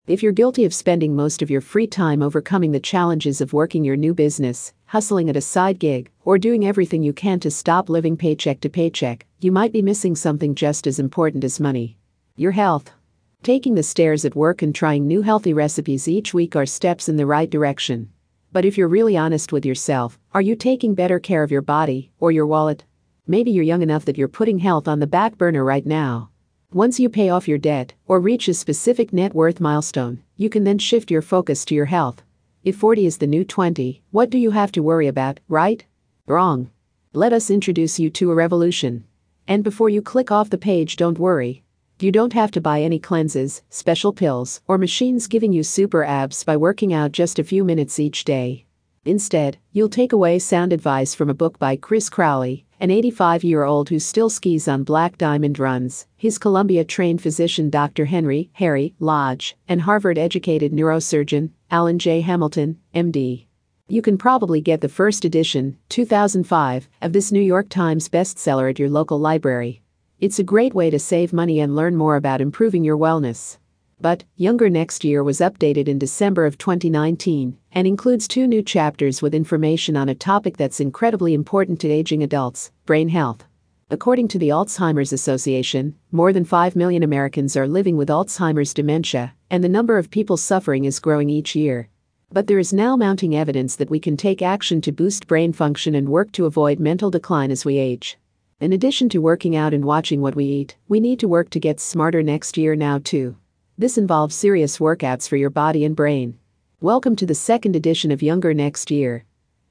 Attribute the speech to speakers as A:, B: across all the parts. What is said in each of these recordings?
A: If you're guilty of spending most of your free time overcoming the challenges of working your new business, hustling at a side gig, or doing everything you can to stop living paycheck to paycheck, you might be missing something just as important as money: your health. Taking the stairs at work and trying new healthy recipes each week are steps in the right direction. But if you're really honest with yourself, are you taking better care of your body or your wallet? Maybe you're young enough that you're putting health on the back burner right now. Once you pay off your debt or reach a specific net worth milestone, you can then shift your focus to your health. If 40 is the new 20, what do you have to worry about, right? Wrong. Let us introduce you to a revolution. And before you click off the page, don't worry. You don't have to buy any cleanses, special pills, or machines giving you super abs by working out just a few minutes each day. Instead, you'll take away sound advice from a book by Chris Crowley, an 85-year-old who still skis on Black Diamond runs, his Columbia-trained physician Dr. Harry Lodge, and Harvard-educated neurosurgeon Alan J. Hamilton, MD. You can probably get the first edition, 2005, of this New York Times bestseller at your local library. It's a great way to save money and learn more about improving your wellness. But Younger Next Year was updated in December of 2019 and includes 2 new chapters with information on a topic that's incredibly important to aging adults: brain health. According to the Alzheimer's Association, more than 5 million Americans are living with Alzheimer's dementia, and the number of people suffering is growing each year. But there is now mounting evidence that we can take action to boost brain function and work to avoid mental decline as we age. In addition to working out and watching what we eat, we need to work to get smarter next year now too. This involves serious workouts for your body and brain. Welcome to the second edition of Younger Next Year.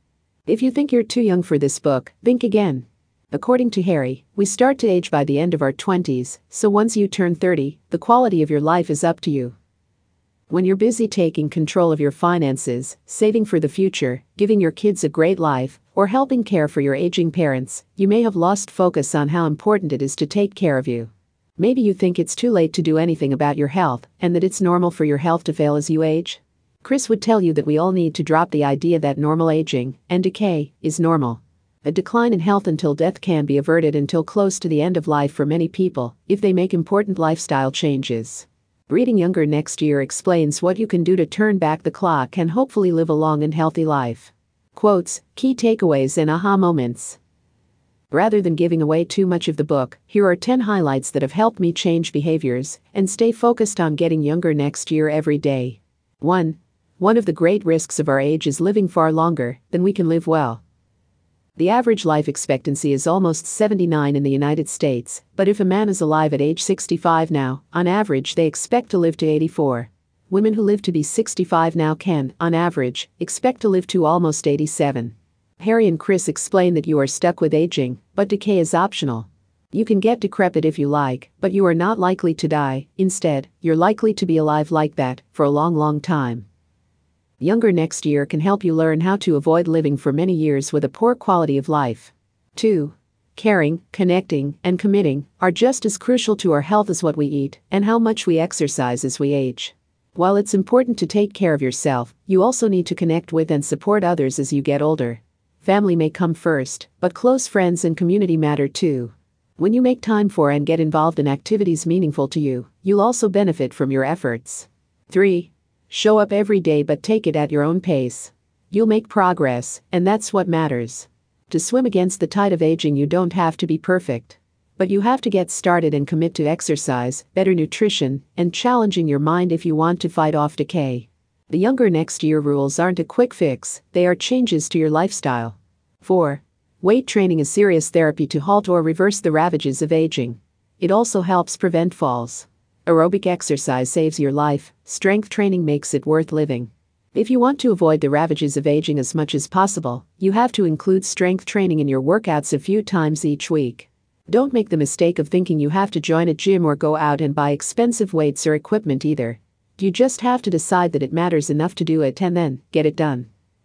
A: If you think you're too young for this book, think again. According to Harry, we start to age by the end of our 20s, so once you turn 30, the quality of your life is up to you. When you're busy taking control of your finances, saving for the future, giving your kids a great life, or helping care for your aging parents, you may have lost focus on how important it is to take care of you. Maybe you think it's too late to do anything about your health, and that it's normal for your health to fail as you age. Chris would tell you that we all need to drop the idea that normal aging and decay is normal. A decline in health until death can be averted until close to the end of life for many people if they make important lifestyle changes. Reading Younger Next Year explains what you can do to turn back the clock and hopefully live a long and healthy life. Quotes, key takeaways and aha moments. Rather than giving away too much of the book, here are 10 highlights that have helped me change behaviors and stay focused on getting younger next year every day. 1. One of the great risks of our age is living far longer than we can live well. The average life expectancy is almost 79 in the United States, but if a man is alive at age 65 now, on average they expect to live to 84. Women who live to be 65 now can, on average, expect to live to almost 87. Harry and Chris explain that you are stuck with aging, but decay is optional. You can get decrepit if you like, but you are not likely to die. Instead, you're likely to be alive like that for a long, long time. Younger Next Year can help you learn how to avoid living for many years with a poor quality of life. 2. Caring, connecting, and committing are just as crucial to our health as what we eat and how much we exercise as we age. While it's important to take care of yourself, you also need to connect with and support others as you get older. Family may come first, but close friends and community matter too. When you make time for and get involved in activities meaningful to you, you'll also benefit from your efforts. 3. Show up every day but take it at your own pace. You'll make progress, and that's what matters. To swim against the tide of aging, you don't have to be perfect. But you have to get started and commit to exercise, better nutrition, and challenging your mind if you want to fight off decay. The Younger Next Year rules aren't a quick fix, they are changes to your lifestyle. 4. Weight training is serious therapy to halt or reverse the ravages of aging. It also helps prevent falls. Aerobic exercise saves your life, strength training makes it worth living. If you want to avoid the ravages of aging as much as possible, you have to include strength training in your workouts a few times each week. Don't make the mistake of thinking you have to join a gym or go out and buy expensive weights or equipment either. You just have to decide that it matters enough to do it and then get it done.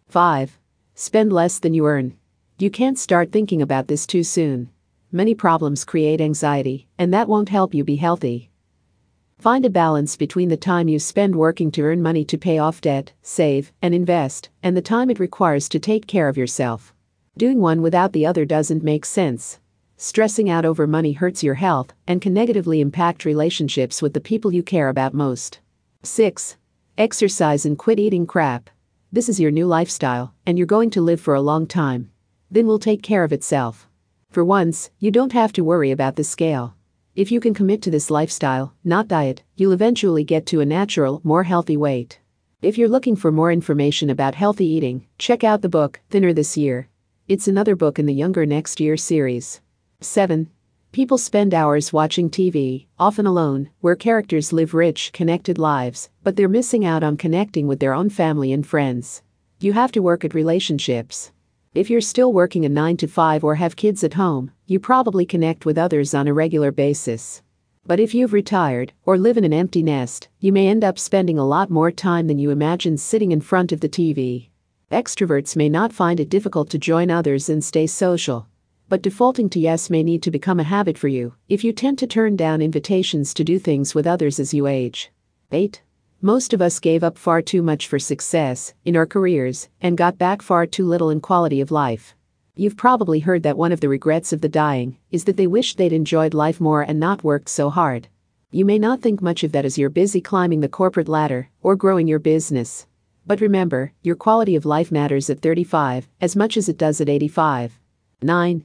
A: 5. Spend less than you earn. You can't start thinking about this too soon. Many problems create anxiety, and that won't help you be healthy. Find a balance between the time you spend working to earn money to pay off debt, save, and invest, and the time it requires to take care of yourself. Doing one without the other doesn't make sense. Stressing out over money hurts your health and can negatively impact relationships with the people you care about most. 6. Exercise and quit eating crap. This is your new lifestyle, and you're going to live for a long time. Then will take care of itself. For once, you don't have to worry about the scale. If you can commit to this lifestyle, not diet, you'll eventually get to a natural, more healthy weight. If you're looking for more information about healthy eating, check out the book, Thinner This Year. It's another book in the Younger Next Year series. 7. People spend hours watching TV, often alone, where characters live rich, connected lives, but they're missing out on connecting with their own family and friends. You have to work at relationships. If you're still working a 9 to 5 or have kids at home, you probably connect with others on a regular basis. But if you've retired or live in an empty nest, you may end up spending a lot more time than you imagine sitting in front of the TV. Extroverts may not find it difficult to join others and stay social. But defaulting to yes may need to become a habit for you if you tend to turn down invitations to do things with others as you age. 8. Most of us gave up far too much for success in our careers and got back far too little in quality of life. You've probably heard that one of the regrets of the dying is that they wish they'd enjoyed life more and not worked so hard. You may not think much of that as you're busy climbing the corporate ladder or growing your business. But remember, your quality of life matters at 35 as much as it does at 85. 9.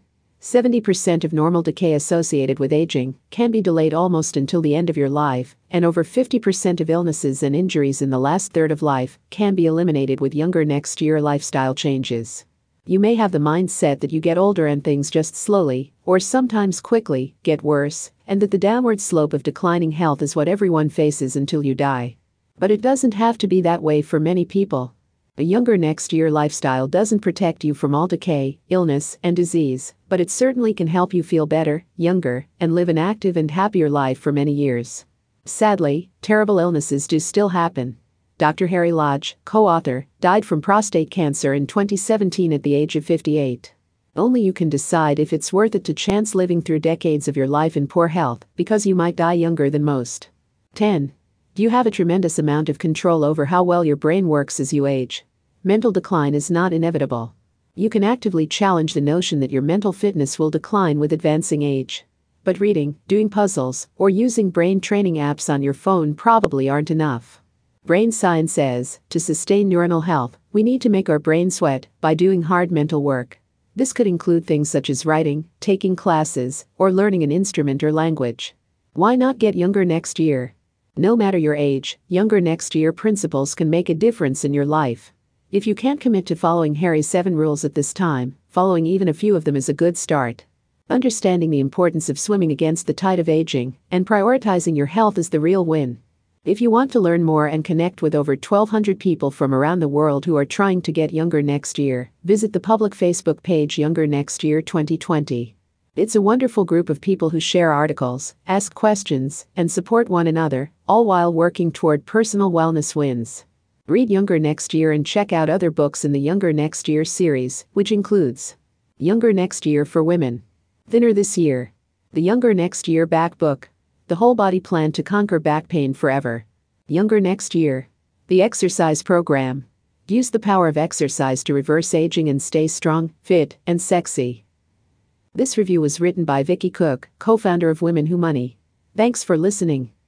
A: 70% of normal decay associated with aging can be delayed almost until the end of your life, and over 50% of illnesses and injuries in the last third of life can be eliminated with Younger Next Year lifestyle changes. You may have the mindset that you get older and things just slowly, or sometimes quickly, get worse, and that the downward slope of declining health is what everyone faces until you die. But it doesn't have to be that way for many people. A Younger Next Year lifestyle doesn't protect you from all decay, illness, and disease, but it certainly can help you feel better, younger, and live an active and happier life for many years. Sadly, terrible illnesses do still happen. Dr. Harry Lodge, co-author, died from prostate cancer in 2017 at the age of 58. Only you can decide if it's worth it to chance living through decades of your life in poor health, because you might die younger than most. 10. You have a tremendous amount of control over how well your brain works as you age. Mental decline is not inevitable. You can actively challenge the notion that your mental fitness will decline with advancing age. But reading, doing puzzles, or using brain training apps on your phone probably aren't enough. Brain science says, to sustain neuronal health, we need to make our brain sweat by doing hard mental work. This could include things such as writing, taking classes, or learning an instrument or language. Why not get Younger Next Year? No matter your age, Younger Next Year principles can make a difference in your life. If you can't commit to following Harry's 7 rules at this time, following even a few of them is a good start. Understanding the importance of swimming against the tide of aging and prioritizing your health is the real win. If you want to learn more and connect with over 1,200 people from around the world who are trying to get younger next year, visit the public Facebook page Younger Next Year 2020. It's a wonderful group of people who share articles, ask questions, and support one another, all while working toward personal wellness wins. Read Younger Next Year and check out other books in the Younger Next Year series, which includes Younger Next Year for Women, Thinner This Year, The Younger Next Year Back Book, The Whole Body Plan to Conquer Back Pain Forever, Younger Next Year, The Exercise Program. Use the power of exercise to reverse aging and stay strong, fit, and sexy. This review was written by Vicky Cook, co-founder of Women Who Money. Thanks for listening.